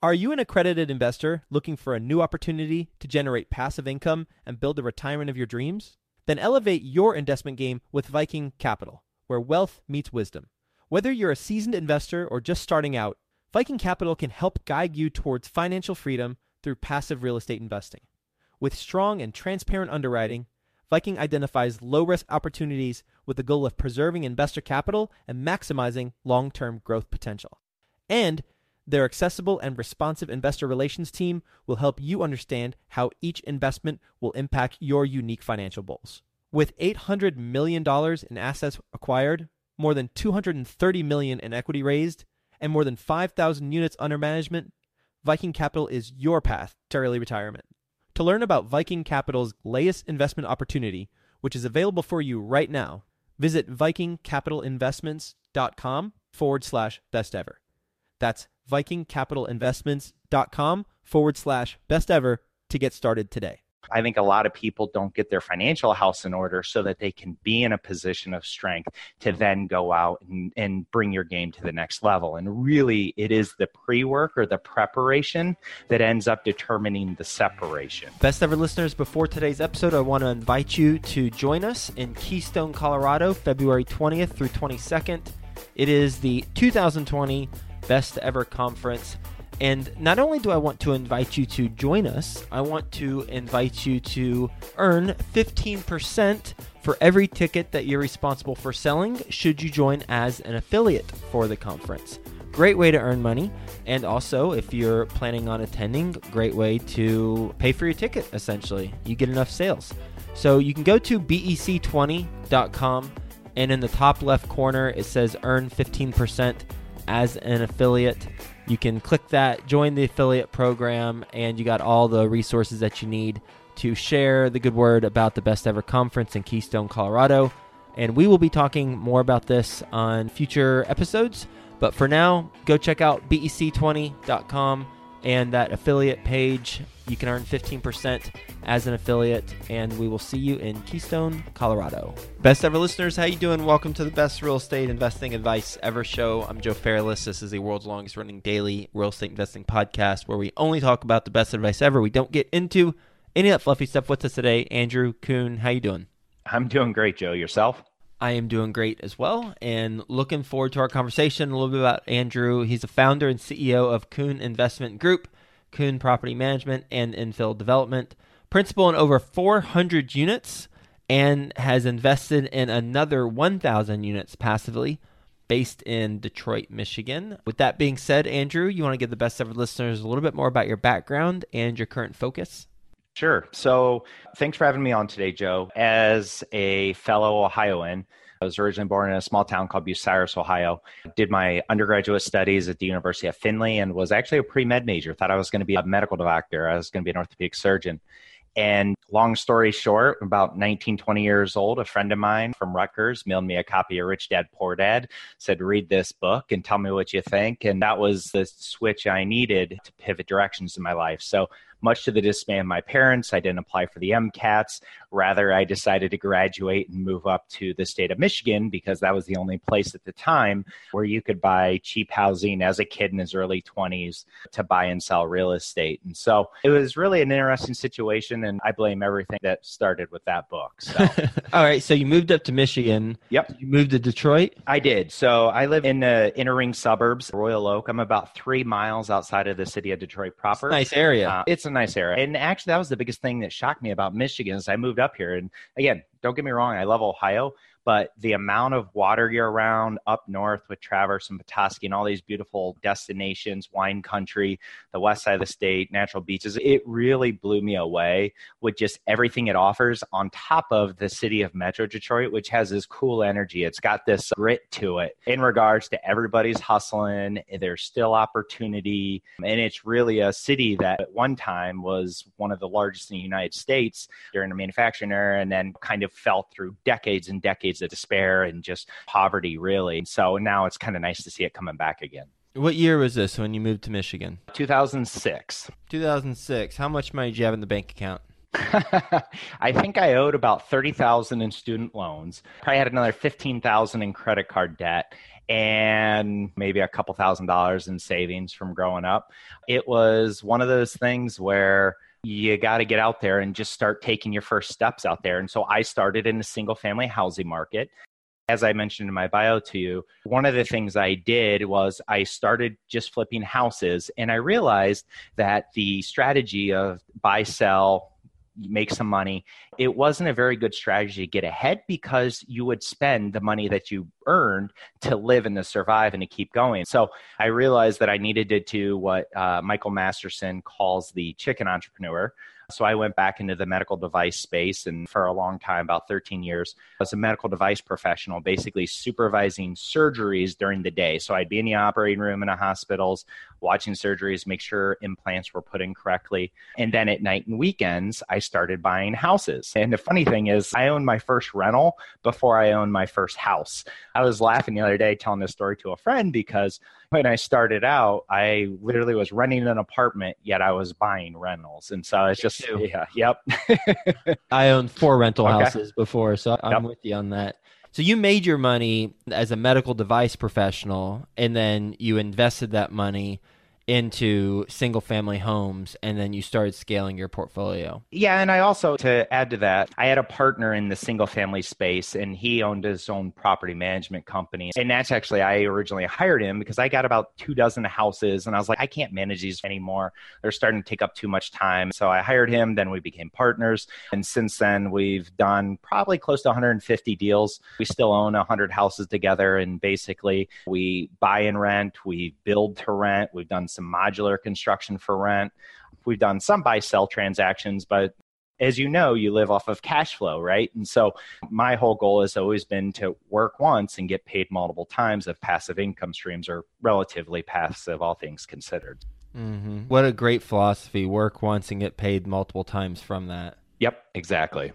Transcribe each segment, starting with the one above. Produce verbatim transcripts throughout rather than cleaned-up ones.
Are you an accredited investor looking for a new opportunity to generate passive income and build the retirement of your dreams? Then elevate your investment game with Viking Capital, where wealth meets wisdom. Whether you're a seasoned investor or just starting out, Viking Capital can help guide you towards financial freedom through passive real estate investing. With strong and transparent underwriting, Viking identifies low-risk opportunities with the goal of preserving investor capital and maximizing long-term growth potential. And their accessible and responsive investor relations team will help you understand how each investment will impact your unique financial goals. With eight hundred million dollars in assets acquired, more than two hundred thirty million dollars in equity raised, and more than five thousand units under management, Viking Capital is your path to early retirement. To learn about Viking Capital's latest investment opportunity, which is available for you right now, visit vikingcapitalinvestments.com forward slash best ever. That's vikingcapitalinvestments.com forward slash best ever to get started today. I think a lot of people don't get their financial house in order so that they can be in a position of strength to then go out and, and bring your game to the next level. And really, it is the pre-work or the preparation that ends up determining the separation. Best ever listeners, before today's episode, I want to invite you to join us in Keystone, Colorado, February twentieth through twenty-second. It is the two thousand twenty Best Ever Conference. And not only do I want to invite you to join us, I want to invite you to earn fifteen percent for every ticket that you're responsible for selling should you join as an affiliate for the conference. Great way to earn money. And also, if you're planning on attending, great way to pay for your ticket, essentially. You get enough sales. So you can go to B E C twenty dot com, and in the top left corner, it says earn fifteen percent as an affiliate. You can click that, join the affiliate program, and you got all the resources that you need to share the good word about the Best Ever Conference in Keystone, Colorado. And we will be talking more about this on future episodes. But for now, go check out B E C twenty dot com and that affiliate page. You can earn fifteen percent as an affiliate, and we will see you in Keystone, Colorado. Best Ever listeners, how you doing? Welcome to the Best Real Estate Investing Advice Ever show. I'm Joe Fairless. This is the world's longest running daily real estate investing podcast where we only talk about the best advice ever. We don't get into any of that fluffy stuff. With us today, Andrew Kuhn. How you doing? I'm doing great, Joe. Yourself? I am doing great as well, and looking forward to our conversation. A little bit about Andrew. He's the founder and C E O of Kuhn Investment Group, Kuhn Property Management and Infill Development, principal in over four hundred units, and has invested in another one thousand units passively, based in Detroit, Michigan. With that being said, Andrew, you want to give the Best Ever listeners a little bit more about your background and your current focus? Sure. So thanks for having me on today, Joe. As a fellow Ohioan, I was originally born in a small town called Bucyrus, Ohio. Did my undergraduate studies at the University of Findlay and was actually a pre-med major. Thought I was going to be a medical doctor. I was going to be an orthopedic surgeon. And long story short, about nineteen, twenty years old, a friend of mine from Rutgers mailed me a copy of Rich Dad, Poor Dad, said, read this book and tell me what you think. And that was the switch I needed to pivot directions in my life. So much to the dismay of my parents, I didn't apply for the MCATs. Rather, I decided to graduate and move up to the state of Michigan because that was the only place at the time where you could buy cheap housing as a kid in his early twenties to buy and sell real estate. And so it was really an interesting situation, and I blame everything that started with that book. So. All right, so you moved up to Michigan. Yep. You moved to Detroit? I did. So I live in the inner ring suburbs, Royal Oak. I'm about three miles outside of the city of Detroit proper. Nice area. Uh, it's a nice area. And actually, that was the biggest thing that shocked me about Michigan is I moved up here. And again, don't get me wrong, I love Ohio, but the amount of water year round up north with Traverse and Petoskey and all these beautiful destinations, wine country, the west side of the state, natural beaches, it really blew me away with just everything it offers on top of the city of Metro Detroit, which has this cool energy. It's got this grit to it in regards to everybody's hustling. There's still opportunity. And it's really a city that at one time was one of the largest in the United States during the manufacturing era, and then kind of fell through decades and decades of despair and just poverty, really. So now it's kind of nice to see it coming back again. What year was this when you moved to Michigan? two thousand six. two thousand six. How much money did you have in the bank account? I think I owed about thirty thousand dollars in student loans. Probably had another fifteen thousand dollars in credit card debt. and maybe a couple thousand dollars in savings from growing up. It was one of those things where you got to get out there and just start taking your first steps out there. And so I started in the single family housing market. As I mentioned in my bio to you, one of the things I did was I started just flipping houses, and I realized that the strategy of buy, sell, make some money, it wasn't a very good strategy to get ahead, because you would spend the money that you earned to live and to survive and to keep going. So I realized that I needed to do what uh, Michael Masterson calls the chicken entrepreneur. So I went back into the medical device space, and for a long time, about thirteen years, I was a medical device professional, basically supervising surgeries during the day. So I'd be in the operating room in the hospitals, watching surgeries, make sure implants were put in correctly. And then at night and weekends, I started buying houses. And the funny thing is, I owned my first rental before I owned my first house. I was laughing the other day telling this story to a friend, because when I started out, I literally was renting an apartment, yet I was buying rentals. And so it's just, yeah, yep. I owned four rental Okay. houses before, so I'm Yep. with you on that. So you made your money as a medical device professional, and then you invested that money into single family homes, and then you started scaling your portfolio. Yeah, and I also, to add to that, I had a partner in the single family space, and he owned his own property management company. And that's actually, I originally hired him because I got about two dozen houses, and I was like, I can't manage these anymore. They're starting to take up too much time. So I hired him, then we became partners. And since then, we've done probably close to one hundred fifty deals. We still own one hundred houses together, and basically we buy and rent, we build to rent, we've done some modular construction for rent. We've done some buy-sell transactions, but as you know, you live off of cash flow, right? And so my whole goal has always been to work once and get paid multiple times if passive income streams are relatively passive, all things considered. Mm-hmm. What a great philosophy. Work once and get paid multiple times from that. Yep, exactly.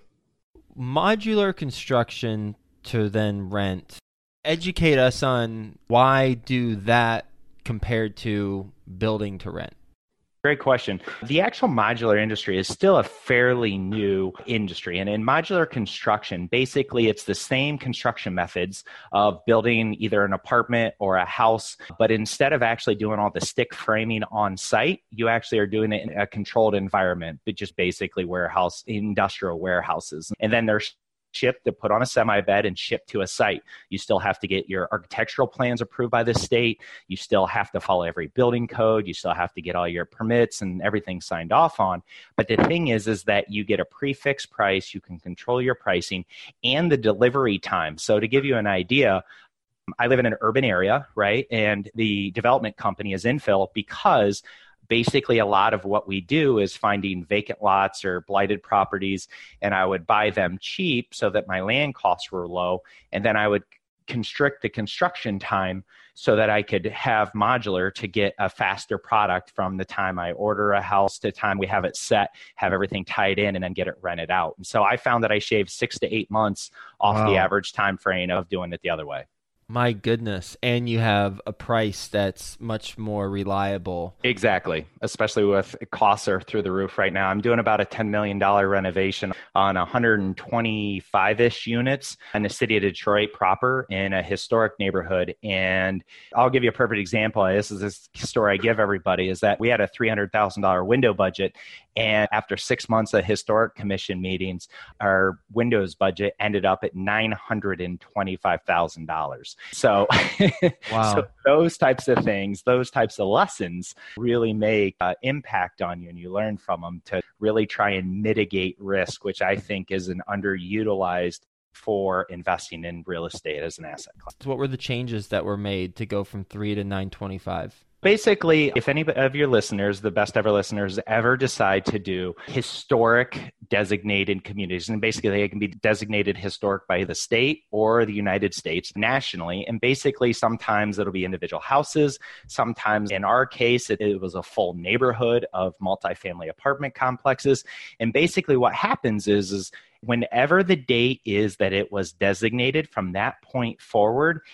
Modular construction to then rent. Educate us on why do that compared to building to rent. Great question. The actual modular industry is still a fairly new industry. And in modular construction, basically it's the same construction methods of building either an apartment or a house, but instead of actually doing all the stick framing on site, you actually are doing it in a controlled environment, but just basically warehouse, industrial warehouses. And then there's shipped to put on a semi bed and shipped to a site. You still have to get your architectural plans approved by the state. You still have to follow every building code. You still have to get all your permits and everything signed off on. But the thing is, is that you get a prefix price. You can control your pricing and the delivery time. So to give you an idea, I live in an urban area, right? And the development company is infill because basically, a lot of what we do is finding vacant lots or blighted properties, and I would buy them cheap so that my land costs were low, and then I would constrict the construction time so that I could have modular to get a faster product from the time I order a house to the time we have it set, have everything tied in, and then get it rented out. And so I found that I shaved six to eight months off Wow. the average time frame of doing it the other way. My goodness. And you have a price that's much more reliable. Exactly. Especially with costs are through the roof right now. I'm doing about a ten million dollars renovation on one hundred twenty-five-ish units in the city of Detroit proper in a historic neighborhood. And I'll give you a perfect example. This is this story I give everybody is that we had a three hundred thousand dollars window budget. And after six months of historic commission meetings, our windows budget ended up at nine hundred twenty-five thousand dollars. So, Wow. so those types of things, those types of lessons really make uh, impact on you, and you learn from them to really try and mitigate risk, which I think is an underutilized for investing in real estate as an asset class. What were the changes that were made to go from three to nine twenty-five? Basically, if any of your listeners, the best ever listeners, ever decide to do historic designated communities, and basically they can be designated historic by the state or the United States nationally, and basically sometimes it'll be individual houses, sometimes in our case it, it was a full neighborhood of multifamily apartment complexes, and basically what happens is, is whenever the date is that it was designated from that point forward,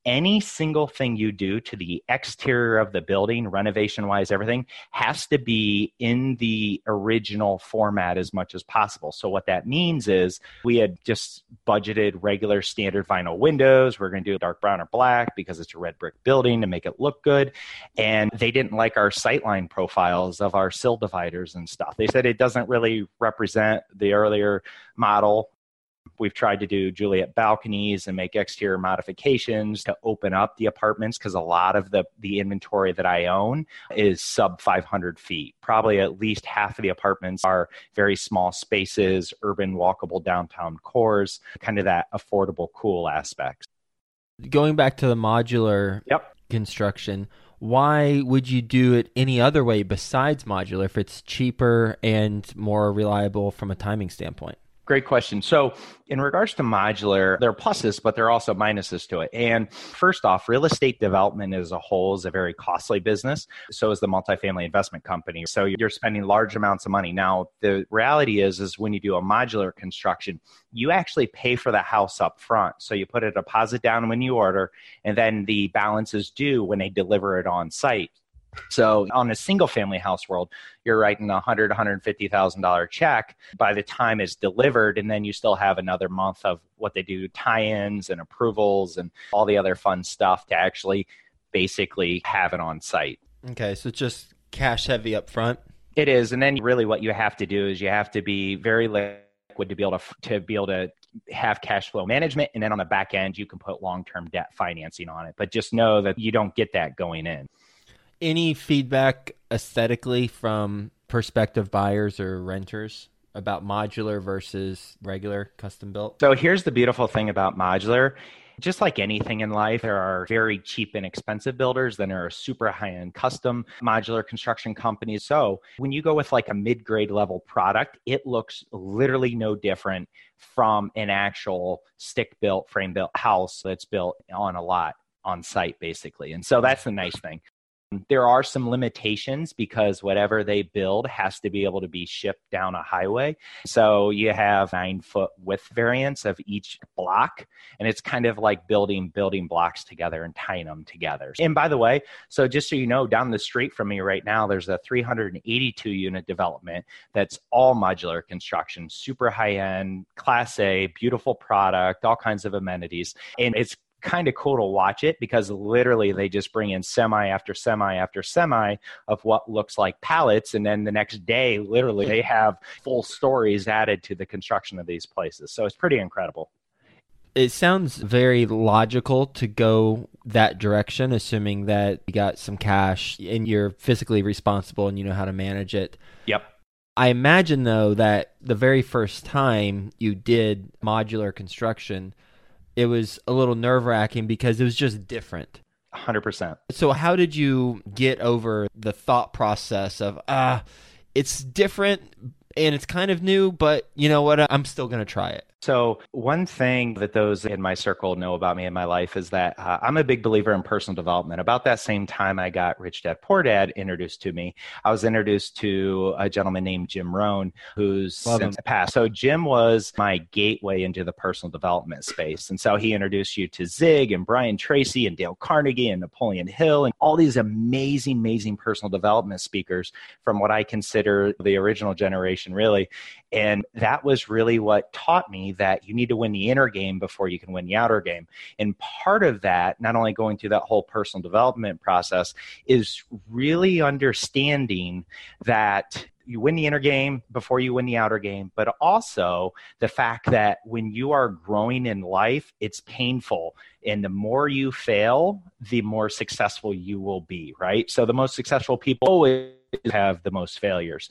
any single thing you do to the exterior of the building, renovation-wise, everything has to be in the original format as much as possible. So what that means is we had just budgeted regular standard vinyl windows. We're going to do dark brown or black because it's a red brick building to make it look good. And they didn't like our sightline profiles of our sill dividers and stuff. They said it doesn't really represent the earlier model. We've tried to do Juliet balconies and make exterior modifications to open up the apartments because a lot of the, the inventory that I own is sub five hundred feet. Probably at least half of the apartments are very small spaces, urban walkable downtown cores, kind of that affordable, cool aspect. Going back to the modular Yep. construction, why would you do it any other way besides modular if it's cheaper and more reliable from a timing standpoint? Great question. So in regards to modular, there are pluses, but there are also minuses to it. And first off, real estate development as a whole is a very costly business. So is the multifamily investment company. So you're spending large amounts of money. Now, the reality is, is when you do a modular construction, you actually pay for the house up front. So you put a deposit down when you order, and then the balance is due when they deliver it on site. So on a single family house world, you're writing a one hundred thousand dollars, one hundred fifty thousand dollars check by the time it's delivered. And then you still have another month of what they do, tie-ins and approvals and all the other fun stuff to actually basically have it on site. Okay, so it's just cash heavy up front. It is. And then really what you have to do is you have to be very liquid to be able to, to be able to have cash flow management. And then on the back end, you can put long-term debt financing on it. But just know that you don't get that going in. Any feedback aesthetically from prospective buyers or renters about modular versus regular custom built? So here's the beautiful thing about modular. Just like anything in life, there are very cheap and expensive builders, then there are super high-end custom modular construction companies. So when you go with like a mid-grade level product, it looks literally no different from an actual stick-built, frame-built house that's built on a lot on site, basically. And so that's the nice thing. There are some limitations because whatever they build has to be able to be shipped down a highway. So you have nine foot width variants of each block. And it's kind of like building building blocks together and tying them together. And by the way, so just so you know, down the street from me right now, there's a three hundred eighty-two unit development that's all modular construction, super high end, class A, beautiful product, all kinds of amenities. And it's kind of cool to watch it because literally they just bring in semi after semi after semi of what looks like pallets. And then the next day, literally they have full stories added to the construction of these places. So it's pretty incredible. It sounds very logical to go that direction, assuming that you got some cash and you're physically responsible and you know how to manage it. Yep. I imagine, though, that the very first time you did modular construction, it was a little nerve-wracking because it was just different. one hundred percent. So how did you get over the thought process of, ah, it's different and it's kind of new, but you know what? I'm still going to try it. So one thing that those in my circle know about me in my life is that uh, I'm a big believer in personal development. About that same time I got Rich Dad Poor Dad introduced to me, I was introduced to a gentleman named Jim Rohn, who's Love since him. passed. So Jim was my gateway into the personal development space. And so he introduced you to Zig and Brian Tracy and Dale Carnegie and Napoleon Hill and all these amazing, amazing personal development speakers from what I consider the original generation, really. And that was really what taught me that you need to win the inner game before you can win the outer game. And part of that, not only going through that whole personal development process, is really understanding that you win the inner game before you win the outer game, but also the fact that when you are growing in life, it's painful. And the more you fail, the more successful you will be, right? So the most successful people always have the most failures.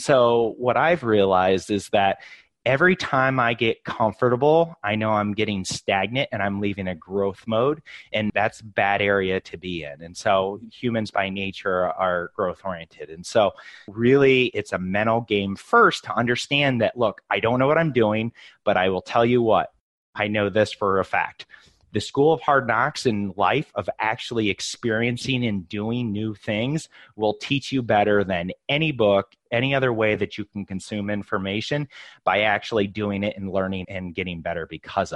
So what I've realized is that every time I get comfortable, I know I'm getting stagnant and I'm leaving a growth mode, and that's a bad area to be in. And so humans by nature are growth oriented. And so really it's a mental game first to understand that, look, I don't know what I'm doing, but I will tell you what, I know this for a fact. The school of hard knocks in life of actually experiencing and doing new things will teach you better than any book, any other way that you can consume information by actually doing it and learning and getting better because of it.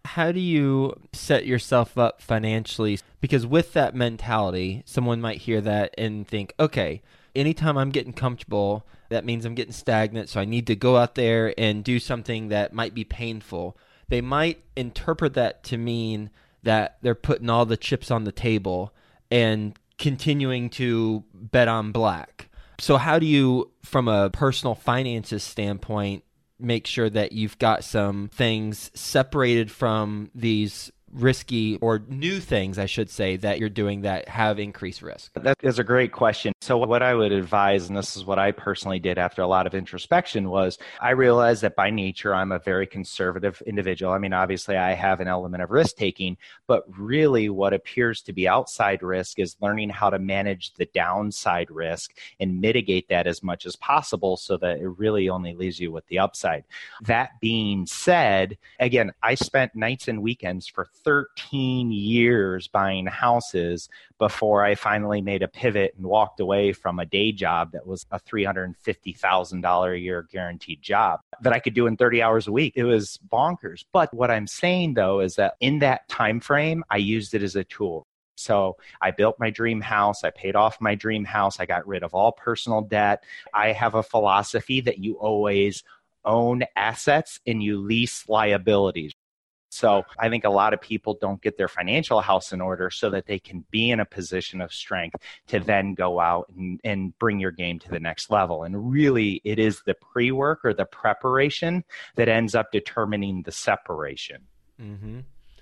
How do you set yourself up financially? Because with that mentality, someone might hear that and think, okay, anytime I'm getting comfortable, that means I'm getting stagnant, so I need to go out there and do something that might be painful. They might interpret that to mean that they're putting all the chips on the table and continuing to bet on black. So how do you, from a personal finances standpoint, make sure that you've got some things separated from these risky or new things, I should say, that you're doing that have increased risk? That is a great question. So what I would advise, and this is what I personally did after a lot of introspection, was I realized that by nature, I'm a very conservative individual. I mean, obviously I have an element of risk taking, but really what appears to be outside risk is learning how to manage the downside risk and mitigate that as much as possible so that it really only leaves you with the upside. That being said, again, I spent nights and weekends for thirteen years buying houses before I finally made a pivot and walked away from a day job that was a three hundred fifty thousand dollars a year guaranteed job that I could do in thirty hours a week. It was bonkers. But what I'm saying though is that in that time frame, I used it as a tool. So I built my dream house. I paid off my dream house. I got rid of all personal debt. I have a philosophy that you always own assets and you lease liabilities. So I think a lot of people don't get their financial house in order so that they can be in a position of strength to then go out and, and bring your game to the next level. And really, it is the pre-work or the preparation that ends up determining the separation. Mm-hmm.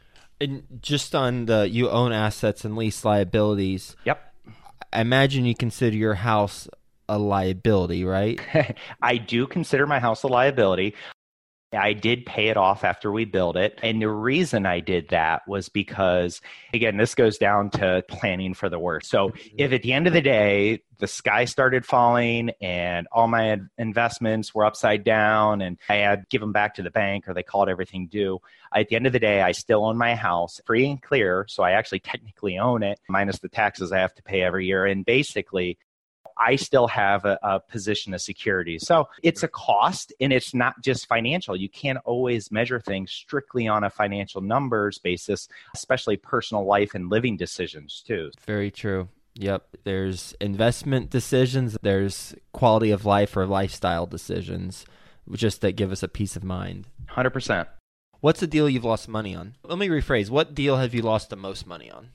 And just on the, you own assets and lease liabilities. Yep. I imagine you consider your house a liability, right? I do consider my house a liability. I did pay it off after we built it. And the reason I did that was because, again, this goes down to planning for the worst. So if at the end of the day, the sky started falling and all my investments were upside down and I had given them back to the bank or they called everything due, at the end of the day, I still own my house free and clear. So I actually technically own it, minus the taxes I have to pay every year. And basically, I still have a, a position of security. So it's a cost and it's not just financial. You can't always measure things strictly on a financial numbers basis, especially personal life and living decisions too. Very true. Yep. There's investment decisions. There's quality of life or lifestyle decisions, just that give us a peace of mind. one hundred percent. What's the deal you've lost money on? Let me rephrase. What deal have you lost the most money on?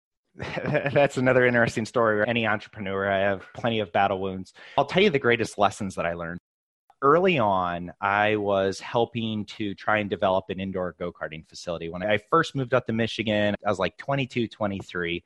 That's another interesting story. Any entrepreneur, I have plenty of battle wounds. I'll tell you the greatest lessons that I learned. Early on, I was helping to try and develop an indoor go-karting facility. When I first moved up to Michigan, I was like twenty-two, twenty-three,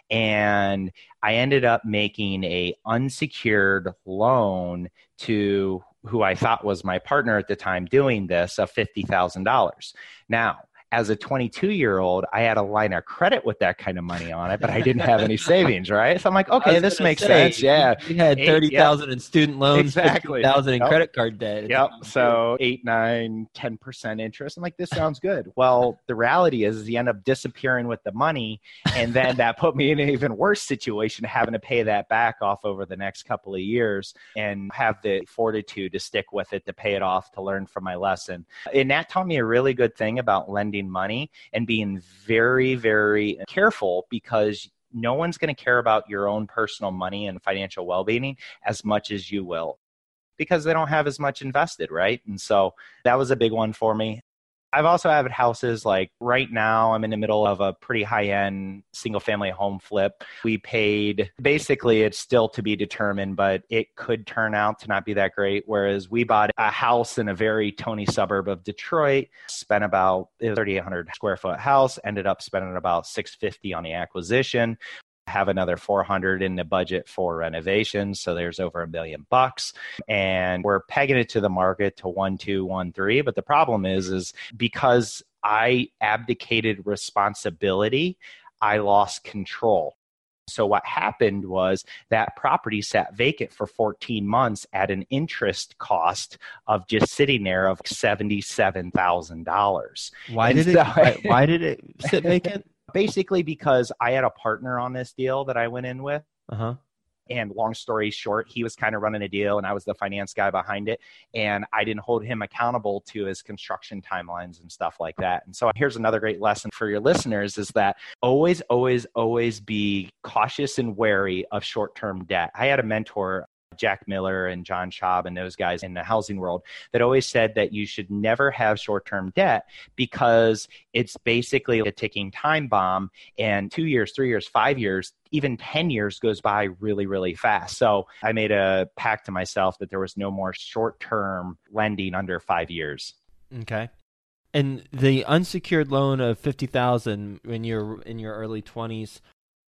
and I ended up making a unsecured loan to who I thought was my partner at the time doing this of fifty thousand dollars. Now, as a twenty-two-year-old, I had a line of credit with that kind of money on it, but I didn't have any savings, right? So I'm like, okay, this makes say, sense. Yeah. You had thirty thousand dollars in student loans, exactly. fifty thousand dollars in yep. credit card debt. Yep. So eight, nine, ten percent interest. I'm like, this sounds good. Well, the reality is, is you end up disappearing with the money. And then that put me in an even worse situation, having to pay that back off over the next couple of years and have the fortitude to stick with it, to pay it off, to learn from my lesson. And that taught me a really good thing about lending money and being very, very careful, because no one's going to care about your own personal money and financial well-being as much as you will, because they don't have as much invested, right? And so that was a big one for me. I've also had houses like right now, I'm in the middle of a pretty high-end single-family home flip. We paid, basically it's still to be determined, but it could turn out to not be that great. Whereas we bought a house in a very Tony suburb of Detroit, spent about thirty-eight hundred square foot house, ended up spending about six hundred fifty on the acquisition. Have another four hundred in the budget for renovations. So there's over a million bucks, and we're pegging it to the market to one, two, one, three. But the problem is, is because I abdicated responsibility, I lost control. So what happened was that property sat vacant for fourteen months at an interest cost of just sitting there of seventy-seven thousand dollars. Why did it, why, why did it sit vacant? Basically because I had a partner on this deal that I went in with. Uh-huh. And long story short, he was kind of running a deal and I was the finance guy behind it. And I didn't hold him accountable to his construction timelines and stuff like that. And so here's another great lesson for your listeners is that always, always, always be cautious and wary of short-term debt. I had a mentor, Jack Miller and John Schaub and those guys in the housing world that always said that you should never have short-term debt because it's basically a ticking time bomb, and two years, three years, five years, even ten years goes by really, really fast. So I made a pact to myself that there was no more short-term lending under five years. Okay. And the unsecured loan of fifty thousand dollars when you're in your early twenties,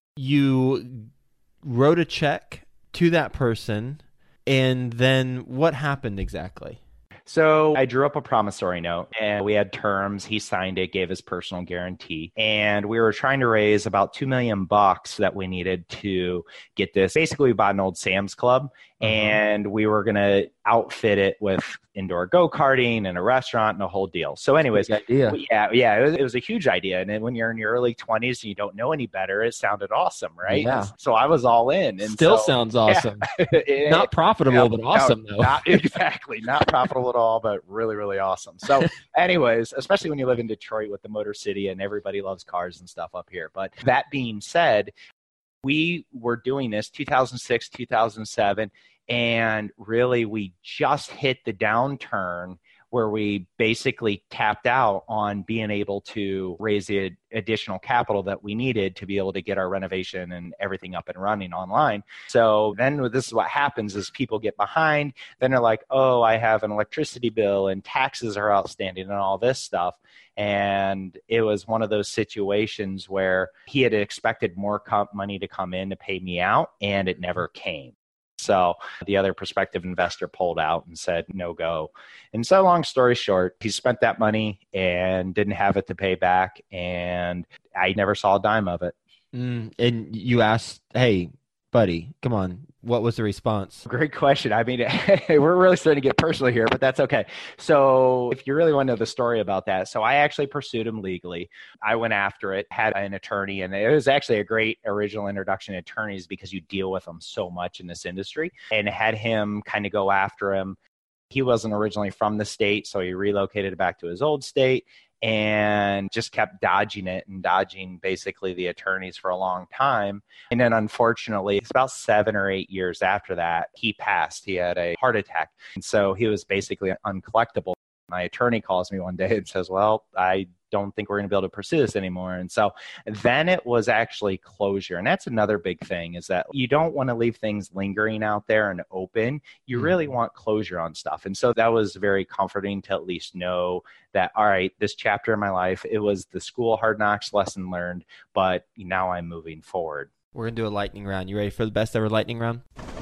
you wrote a check to that person, and then what happened exactly? So I drew up a promissory note and we had terms. He signed it, gave his personal guarantee. And we were trying to raise about two million bucks that we needed to get this. Basically, we bought an old Sam's Club uh-huh. and we were going to outfit it with indoor go-karting and a restaurant and a whole deal. So anyways, idea. yeah, yeah, it was, it was a huge idea. And then when you're in your early twenties and you don't know any better, it sounded awesome, right? Yeah. So I was all in. And Still so, sounds awesome. Yeah. it, not profitable, yeah, but awesome no, though. Not, exactly. Not profitable at all, but really, really awesome. So anyways, especially when you live in Detroit with the Motor City and everybody loves cars and stuff up here. But that being said, we were doing this two thousand six, two thousand seven, and really we just hit the downturn where we basically tapped out on being able to raise the additional capital that we needed to be able to get our renovation and everything up and running online. So then this is what happens is people get behind. Then they're like, oh, I have an electricity bill and taxes are outstanding and all this stuff. And it was one of those situations where he had expected more co- money to come in to pay me out, and it never came. So the other prospective investor pulled out and said, no go. And so long story short, he spent that money and didn't have it to pay back. And I never saw a dime of it. Mm, and you asked, hey, buddy, come on. What was the response? Great question. I mean, we're really starting to get personal here, but that's okay. So if you really want to know the story about that, so I actually pursued him legally. I went after it, had an attorney, and it was actually a great original introduction to attorneys because you deal with them so much in this industry, and had him kind of go after him. He wasn't originally from the state, so he relocated back to his old state and just kept dodging it and dodging basically the attorneys for a long time. And then unfortunately, it's about seven or eight years after that, he passed. He had a heart attack. And so he was basically uncollectible. My attorney calls me one day and says, well, I don't think we're going to be able to pursue this anymore. And so then it was actually closure. And that's another big thing is that you don't want to leave things lingering out there and open. You really want closure on stuff. And so that was very comforting to at least know that, all right, this chapter in my life, it was the school hard knocks lesson learned, but now I'm moving forward. We're going to do a lightning round. You ready for the best ever lightning round?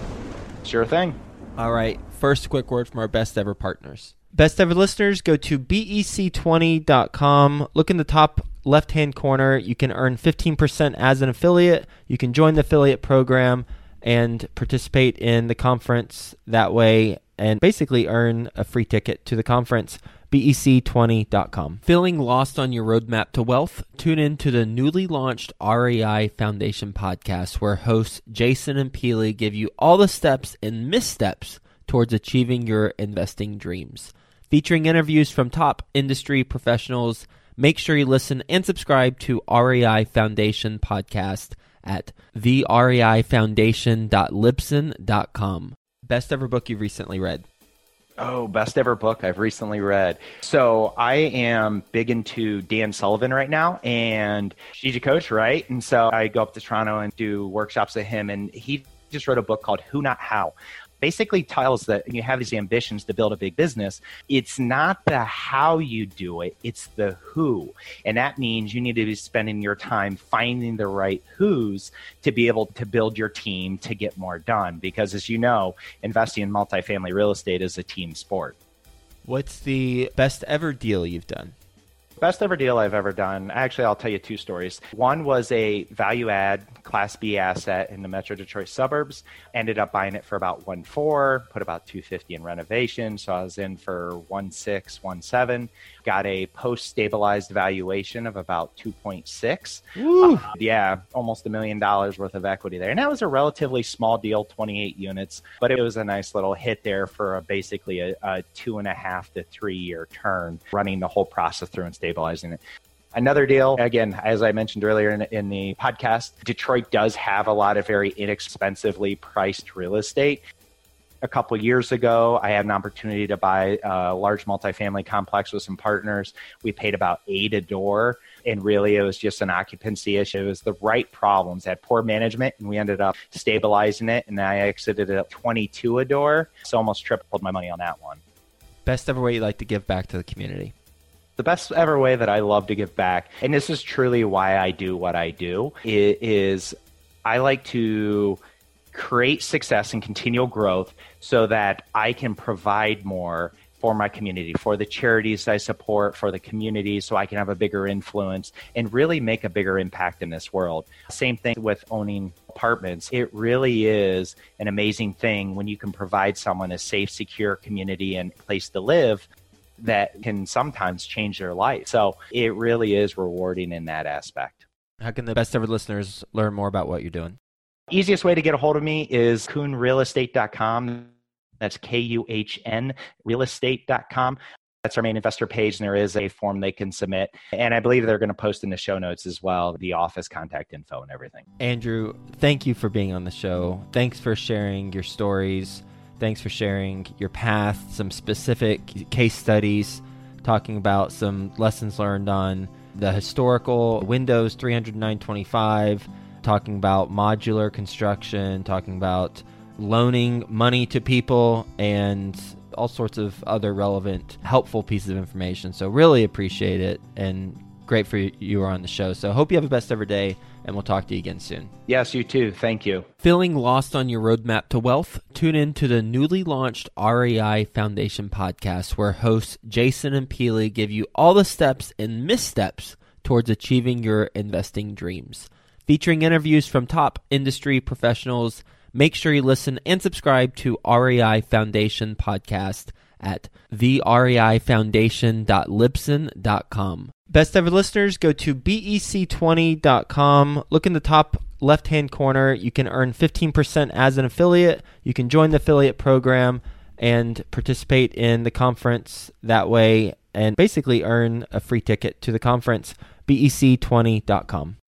Sure thing. All right. First quick word from our best ever partners. Best ever listeners, go to B E C twenty dot com. Look in the top left-hand corner. You can earn fifteen percent as an affiliate. You can join the affiliate program and participate in the conference that way and basically earn a free ticket to the conference. B E C twenty dot com. Feeling lost on your roadmap to wealth? Tune in to the newly launched R E I Foundation podcast, where hosts Jason and Peely give you all the steps and missteps towards achieving your investing dreams. Featuring interviews from top industry professionals, make sure you listen and subscribe to R E I Foundation podcast at the R E I foundation dot libsyn dot com. Best ever book you've recently read? Oh, best ever book I've recently read. So I am big into Dan Sullivan right now, and strategic coach, right? And so I go up to Toronto and do workshops with him, and he just wrote a book called Who Not How. Basically tells that when you have these ambitions to build a big business, it's not the how you do it, it's the who. And that means you need to be spending your time finding the right who's to be able to build your team to get more done. Because as you know, investing in multifamily real estate is a team sport. What's the best ever deal you've done? Best ever deal I've ever done. Actually, I'll tell you two stories. One was a value add Class B asset in the Metro Detroit suburbs. Ended up buying it for about one point four, put about two hundred fifty in renovation. So I was in for one point six, one point seven. Got a post-stabilized valuation of about two point six. Uh, yeah, almost a million dollars worth of equity there. And that was a relatively small deal, twenty-eight units, but it was a nice little hit there for a, basically a, a two and a half to three year turn, running the whole process through and stabilizing it. Another deal, again, as I mentioned earlier in, in the podcast, Detroit does have a lot of very inexpensively priced real estate. A couple years ago, I had an opportunity to buy a large multifamily complex with some partners. We paid about eight a door, and really it was just an occupancy issue. It was the right problems. Had poor management, and we ended up stabilizing it, and I exited it at twenty-two a door, so almost tripled my money on that one. Best ever way you'd like to give back to the community? The best ever way that I love to give back, and this is truly why I do what I do, is I like to create success and continual growth so that I can provide more for my community, for the charities I support, for the community, so I can have a bigger influence and really make a bigger impact in this world. Same thing with owning apartments. It really is an amazing thing when you can provide someone a safe, secure community and place to live that can sometimes change their life. So it really is rewarding in that aspect. How can the best ever listeners learn more about what you're doing? Easiest way to get a hold of me is kuhn real estate dot com. That's K U H N, real estate dot com. That's our main investor page, and there is a form they can submit. And I believe they're going to post in the show notes as well, the office contact info and everything. Andrew, thank you for being on the show. Thanks for sharing your stories. Thanks for sharing your path, some specific case studies, talking about some lessons learned on the historical Windows three hundred nine twenty-five, talking about modular construction, talking about loaning money to people, and all sorts of other relevant, helpful pieces of information. So really appreciate it, and great for you, you were on the show. So hope you have a best ever day, and we'll talk to you again soon. Yes, you too. Thank you. Feeling lost on your roadmap to wealth? Tune in to the newly launched R E I Foundation podcast, where hosts Jason and Peely give you all the steps and missteps towards achieving your investing dreams. Featuring interviews from top industry professionals, make sure you listen and subscribe to R E I Foundation podcast at the R E I foundation dot libsyn dot com. Best ever listeners, go to B E C twenty dot com. Look in the top left-hand corner. You can earn fifteen percent as an affiliate. You can join the affiliate program and participate in the conference that way and basically earn a free ticket to the conference. B E C twenty dot com.